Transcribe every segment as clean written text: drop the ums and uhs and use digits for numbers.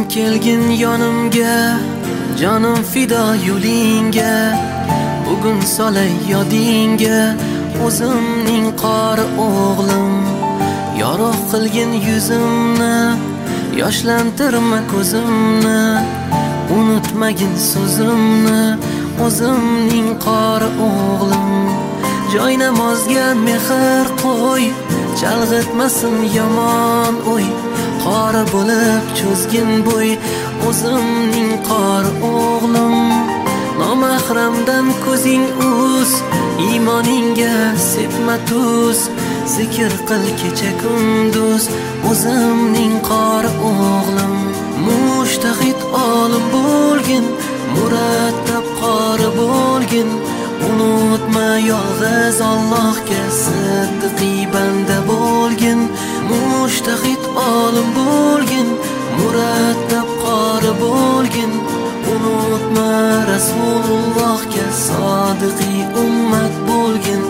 kelgin yonimga, jonim fido yo'lingga. Bugun solay yodingga o'zimning qori o'g'lim. Yorug' qilgin yuzimni, yoshlantirma ko'zimni. Unutmagin so'zimni, o'zimning qori o'g'lim. Joy namozga mehr qo'y, chalg'itmasin yomon o'y. Qori bo'lib cho'zgin bo'y, o'zimning qori o'g'lim. Nomahramdan ko'zing uz, iymoningga sepma tuz. Zikr qil kecha kunduz, o'zimning qori o'g'lim. Mushtahid olim bo'lgin, murattab qori bo'lgin. Unutma yolg'iz Allohga siddiqi banda bo'lgin. Mushtahid olim bo'lgin, murattab qori bo'lgin. Unutma Rasulullohga sodiqi ummat bo'lgin.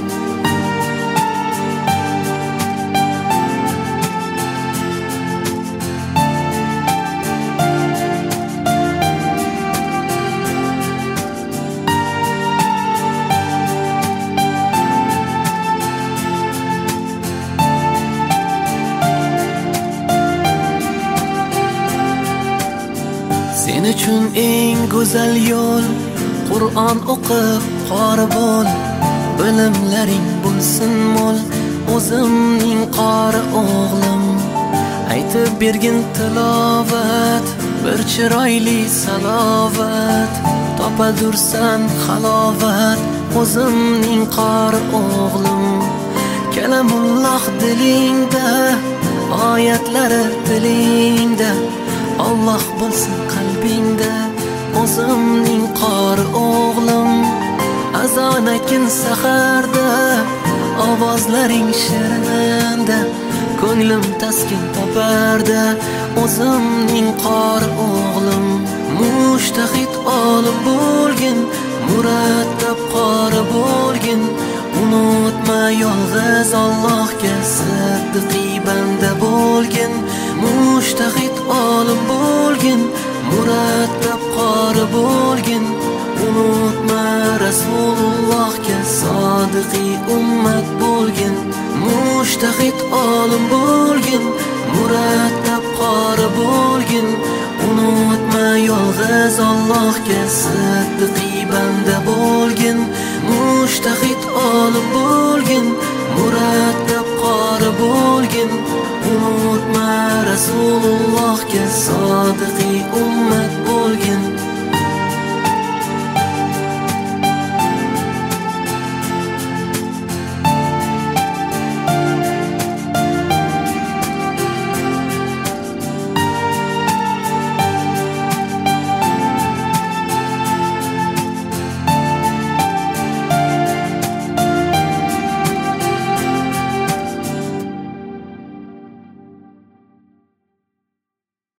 Sen uchun eng go'zal yo'l Qur'on o'qib qori bo'l. Bilimlaring bo'lsin mo'l, o'zimning qori o'g'lim. Aytib bergin tilovat, bir chiroyli salovat. Topadursan halovat, o'zimning qori o'g'lim. Kalamulloh dilingda, oyatlari tilingda. Alloh bo'lsin qalbingda, o'zimning qori o'g'lim. Azon aytgin saharda, ovozlaring shirinda. Ko'nglim taskin toparda, o'zimning qori o'g'lim. Mushtahid olim bo'lgin, murattab qori bo'lgin. Unutma yolg'iz Allohga siddiqi banda bo'lgin. Mushtahid olim bo'lgin, murattab qori bo'lgin. Unutma Rasulullohga sodiqi ummat bo'lgin. Mushtahid olim bo'lgin, murattab qori bo'lgin. Unutma yolg'iz Allohga siddiqi banda bo'lgin. Mushtahid olim bo'lgin, murattab qori bo'lgin. Unutma Rasulullohga sodiqi ummat bo'lgin.